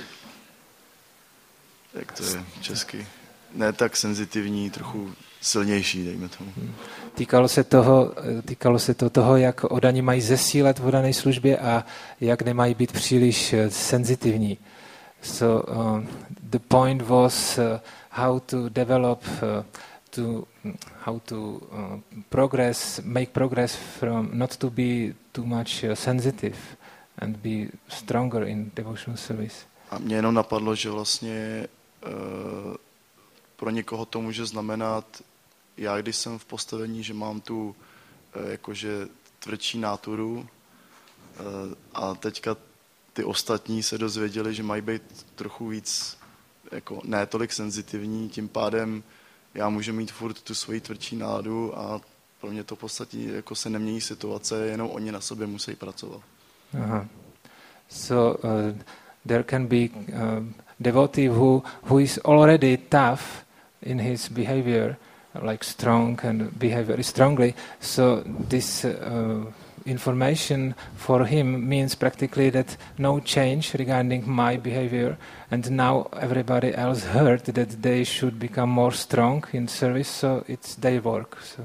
jak to je česky, ne tak senzitivní, trochu silnější, dejme tomu. Týkalo se toho, týkalo se to toho, jak oddaní mají zesílet v oddané službě a jak nemají být příliš senzitivní. So um, the point was uh, how to develop uh, to how to uh, progress, make progress from not to be too much uh, sensitive and be stronger in devotional service. A mě jenom napadlo, že vlastně uh, pro někoho to může znamenat, já když jsem v postavení, že mám tu uh, jakože tvrdší náturu uh, a teďka ty ostatní se dozvěděli, že mají být trochu víc jako ne tolik senzitivní, tím pádem já můžu mít furt tu svoji tvrdší náladu a pro mě to v podstatě jako se nemění situace, jenom oni na sobě musí pracovat. Aha. So uh, there can be uh, devotee who who is already tough in his behavior, like strong and behave very strongly. So this uh, information for him means practically that no change regarding my behavior, and now everybody else heard that they should become more strong in service, so it's their work. So.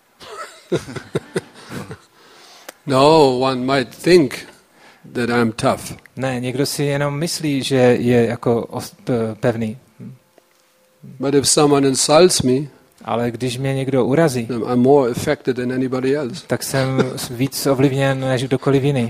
No, one might think that I'm tough. Ne, někdo si jenom myslí, že je jako pevný. But if someone insults me, ale když mě někdo urazí, I'm more affected than anybody else. Tak jsem víc ovlivněn než kdokoliv jiný.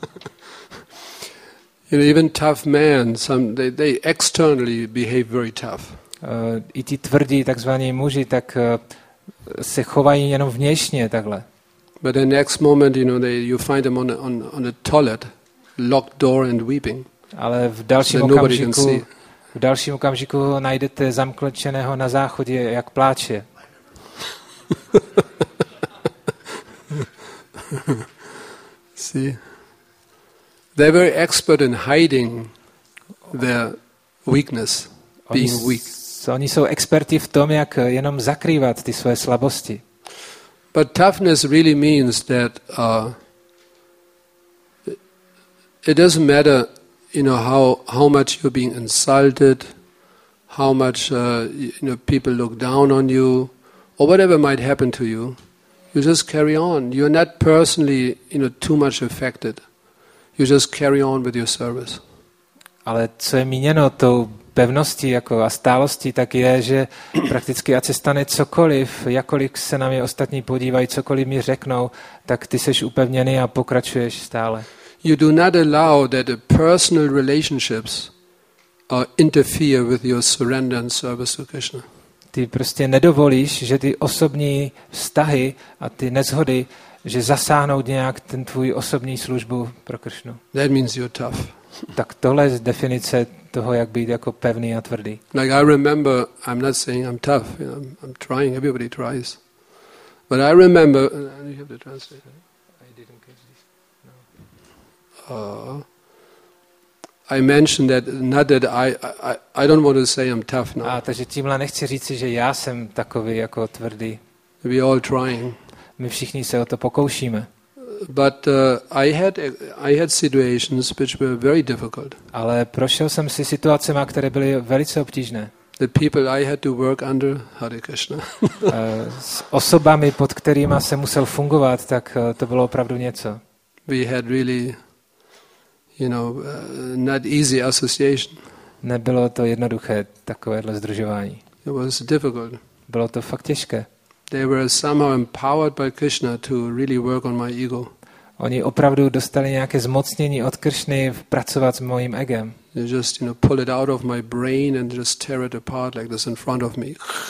You know, even tough men, some they, they externally behave very tough. Uh, I ti tvrdí takzvaní muži, tak uh, se chovají jenom vnějšně takhle. But the next moment, you know, they you find them on a, on on a toilet, locked door and weeping. Ale v dalším so okamžiku v dalším okamžiku ho najdete zamklčeného na záchodě, jak pláče. See, they're very expert in hiding their weakness, being oni, weak. Oni jsou experti v tom, jak jenom zakrývat ty své slabosti. But toughness really means that uh, it doesn't matter, you know, how how much you're being insulted, how much uh, you know people look down on you, or whatever might happen to you. You just carry on. You're not personally, you know, too much affected. You just carry on with your service. Ale co je míněno tou pevností jako a stálostí, tak je, že prakticky ať se stane cokoliv, jakkoliv se na mě ostatní podívají, cokoliv mi řeknou, tak ty seš upevněný a pokračuješ stále. You do not allow that the personal relationships uh, interfere with your surrender and service to Krishna. Ty prostě nedovolíš, že ty osobní vztahy a ty neshody, že zasáhnou nějak ten tvůj osobní službu pro Kršnu. That means you're tough. Tak tohle je definice toho, jak být jako pevný a tvrdý. Like I remember, I'm not saying I'm tough, you know, I'm, I'm trying, everybody tries. But I remember, uh, you have to translate it. I didn't catch this. No. Uh, I mentioned that, not that I, I, I don't want to say I'm tough now. A takže tímhle nechci říci, že já jsem takový jako tvrdý. We're all trying. My všichni se o to pokoušíme. But uh, I had I had situations which were very difficult. Ale prošel jsem si situacemi, které byly velice obtížné. The people I had to work under, Hare Krishna. S osobami, pod kterými jsem musel fungovat, tak to bylo opravdu něco. We had really, you know, uh, not easy association. Nebylo to jednoduché, takovéhle sdružování. It was difficult. Bylo to fakt těžké. They were somehow empowered by Krishna to really work on my ego. Oni opravdu dostali nějaké zmocnění od Kršny pracovat s mojím egem. They just, you know, pull it out of my brain and just tear it apart like this in front of me.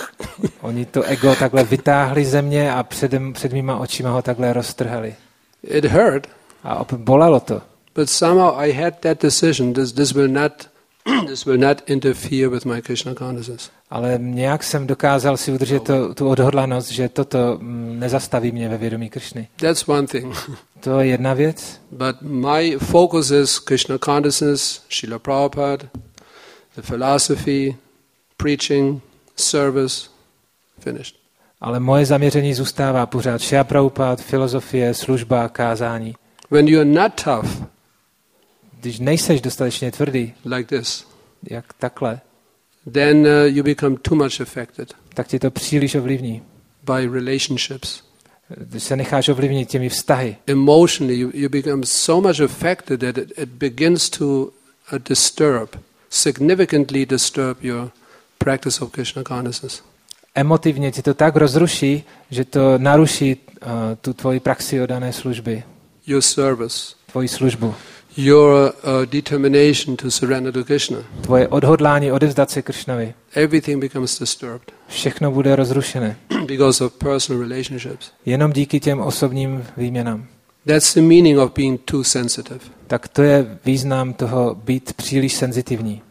Oni to ego takhle vytáhli ze mě a před, před mýma očima ho takhle roztrhali. It hurt. A bolelo to. But somehow I had that decision. This this will not this will not interfere with my Krishna consciousness. Ale nějak jsem dokázal si udržet to, tu odhodlanost, že toto nezastaví mě ve vědomí Kršny. That's one thing. To je jedna věc. But my focus is Krishna consciousness, Srila Prabhupada, the philosophy, preaching, service, finished. Ale moje zaměření zůstává pořád Srila Prabhupada, filozofie, služba, kázání. When you are not tough, když nejseš dostatečně tvrdý, like this, jak takhle, then uh, you become too much affected. Tak tě to příliš ovlivní. By relationships. Když se necháš ovlivnit těmi vztahy. Emotionally, you, you become so much affected that it, it begins to uh, disturb, significantly disturb your practice of Krishna consciousness. Emotivně ti to tak rozruší, že to naruší uh, tu tvoji praxi oddané služby. Your service. Tvoji službu. Your uh, determination to surrender to Krishna. Tvoje odhodlání odevzdat se Kršnovi. Everything becomes disturbed. Všechno bude rozrušené. Because of personal relationships. Jenom díky těm osobním výměnám. That's the meaning of being too sensitive. Tak to je význam toho být příliš senzitivní.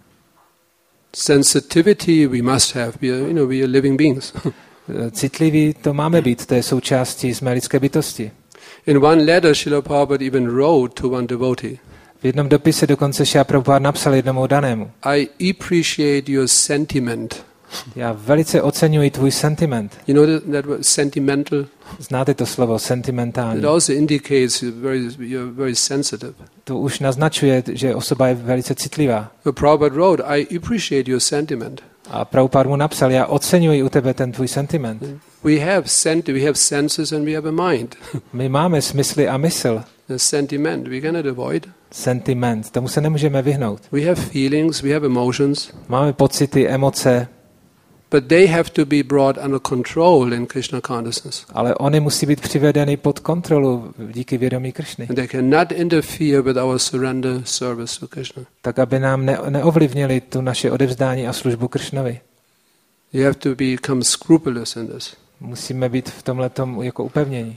Sensitivity we must have. We are, you know, we are living beings. Citliví to máme být, to je součástí jsme lidské bytosti. In one letter, Srila Prabhupada even wrote to one devotee. V jednom dopise dokonce Srila Prabhupada napsal jednomu danému. I appreciate your sentiment. Já velice oceňuji tvůj sentiment. You know that, that word sentimental? Znáte to slovo sentimentální? It also indicates you're very, you're very sensitive. To už naznačuje, že osoba je velice citlivá. So Prabhupada wrote, I appreciate your sentiment. A Prabhupada mu napsal, já oceňuji u tebe ten tvůj sentiment. We have senti- we have senses and we have a mind. My máme smysly a mysl. The sentiment we cannot avoid. Sentiment, tomu se nemůžeme vyhnout. We have feelings, we have emotions. Máme pocity, emoce. But they have to be brought under control in Krishna consciousness. Ale oni musí být přivedeny pod kontrolu díky vědomí Kršny. And they cannot interfere with our surrender service to Krishna. Tak, aby nám ne- neovlivnili tu naše odevzdání a službu Kršnovi. You have to become scrupulous in this. Musíme být v tomhletom jako upevnění.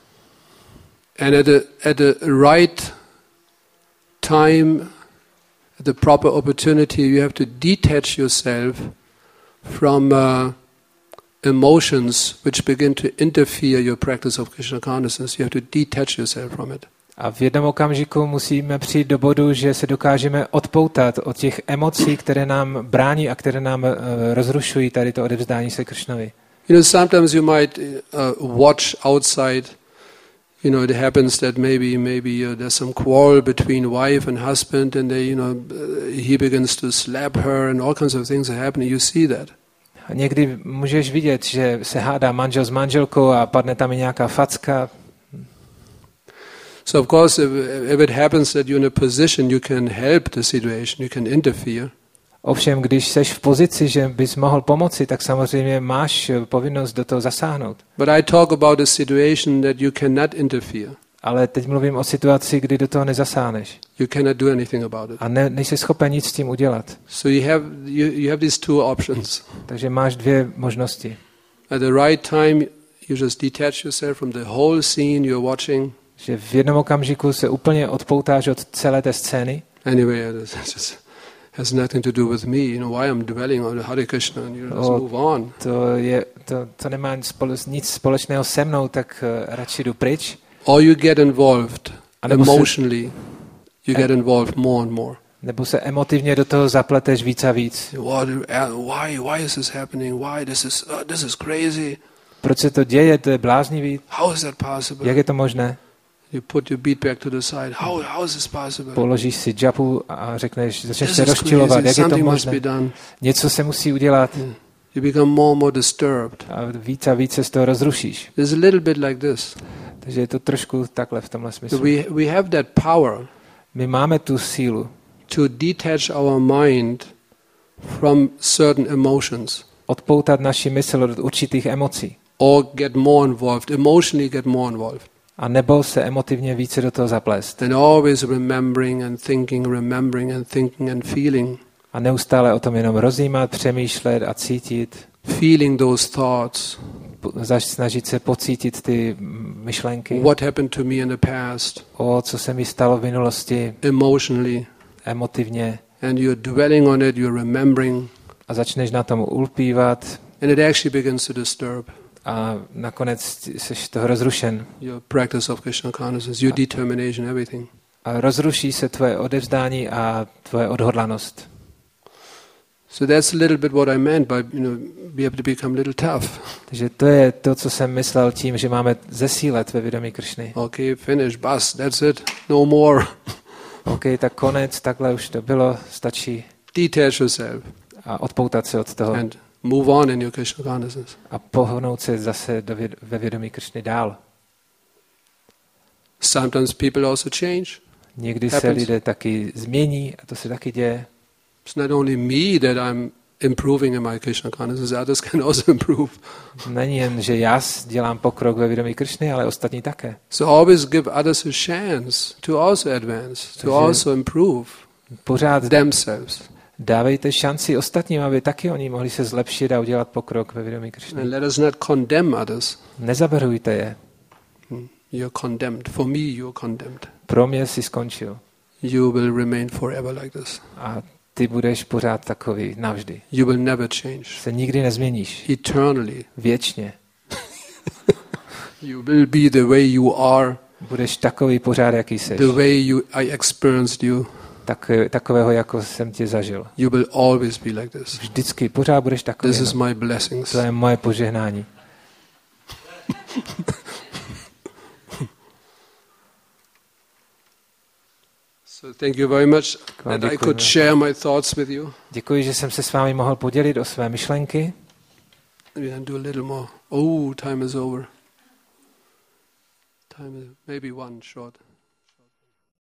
And at the, at the right time, at the proper opportunity, you have to detach yourself from uh, emotions which begin to interfere your practice of Krishna consciousness. You have to detach yourself from it. A v jednom okamžiku musíme přijít do bodu, že se dokážeme odpoutat od těch emocí, které nám brání a které nám uh, rozrušují tady to odevzdání se Kršnovi. You know, sometimes you might uh, watch outside. You know, it happens that maybe maybe uh, there's some quarrel between wife and husband, and they, you know, uh, he begins to slap her, and all kinds of things are happening. You see that. A někdy můžeš vidět, že se hádá manžel s manželkou a padne tam i nějaká facka. So of course, if, if it happens that you're in a position you can help the situation, you can interfere. Ovšem, když seš v pozici, že bys mohl pomoci, tak samozřejmě máš povinnost do toho zasáhnout. But I talk about a situation that you cannot interfere. Ale teď mluvím o situaci, kdy do toho nezasáhneš. You cannot do anything about it. A ne, nejsi schopen nic s tím udělat. So you have you, you have these two options. Takže máš dvě možnosti. At the right time, you just detach yourself from the whole scene you're watching. Že v jednom okamžiku se úplně odpoutáš od celé té scény. Anyway, it just has nothing to do with me. You know why I'm dwelling on Hare Krishna, and you just oh, move on. To je to, to nemá nic společného se mnou, tak uh, radši jdu pryč. Or you get involved emotionally. You get involved more and more. Nebo se emotivně do toho zapleteš víc a víc. What, why, why is this happening? Why this is uh, this is crazy? Proč se to děje, to je bláznivý. How is that possible? Jak je to možné? You put your beat back to the side. How, how is this possible? Položíš si džapu a řekneš, začneš This se is rozčilovat, crazy. jak je to Something must be možné. done. Něco se musí udělat You become more and more disturbed. a víc a více z toho rozrušíš. It's a little bit like this. Takže je to trošku takhle v tomhle smyslu. We, we have that power My máme tu sílu to detach our mind from certain emotions odpoutat naši mysl od určitých emocí. or get more involved, emotionally get more involved. A nebo se emotivně více do toho zaplést. And always remembering and thinking, remembering and thinking and feeling. A neustále o tom jenom rozjímat, přemýšlet a cítit. Feeling those thoughts. Snažit se pocítit ty myšlenky. What happened to me in the past? O, co se mi stalo v minulosti. Emotionally. Emotivně. And you're dwelling on it, you're remembering. A začneš na tom ulpívat. And it actually begins to disturb. A nakonec jsi toho rozrušen. Your practice of Krishna consciousness, your determination, everything. A rozruší se tvoje odevzdání a tvoje odhodlanost. So that's a little bit what I meant by, you know, we have to become a little tough. Takže to je to, co jsem myslel tím, že máme zesílet ve vědomí Kršny. Okay, finish, bus, that's it, no more. OK, tak konec, takhle už to bylo, stačí. Detach yourself. A odpoutat se od toho. And move on in your Krishna consciousness. A pohnout se zase do věd- ve vědomí Kršny dál. Sometimes people also change. Někdy Happens. se lidé taky změní a to se taky děje. It's not only me that I'm improving in my Krishna consciousness, others can also improve. Není jen, že já dělám pokrok ve vědomí Kršny, ale ostatní také. So always give others a chance to also advance, to also improve Pořád themselves. dávejte šanci ostatním, aby taky oni mohli se zlepšit a udělat pokrok ve vědomí Kršny. And let us not condemn others. Nezaberujte je. You're condemned. For me, you're condemned. Pro mě jsi skončil. You will remain forever like this. A ty budeš pořád takový navždy. You will never change. Se nikdy nezměníš. Eternally. Věčně. You will be the way you are, Budeš takový pořád, jaký jsi. the way you I experienced you. Tak, takového, jako jsem tě zažil. You will always be like this. Vždycky, pořád budeš takový. This is my blessings. To je moje požehnání. So thank you very much that I could share my thoughts with you. Děkuji, že jsem se s vámi mohl podělit o své myšlenky. We can do a little more. Oh, time is over. Time is maybe one short.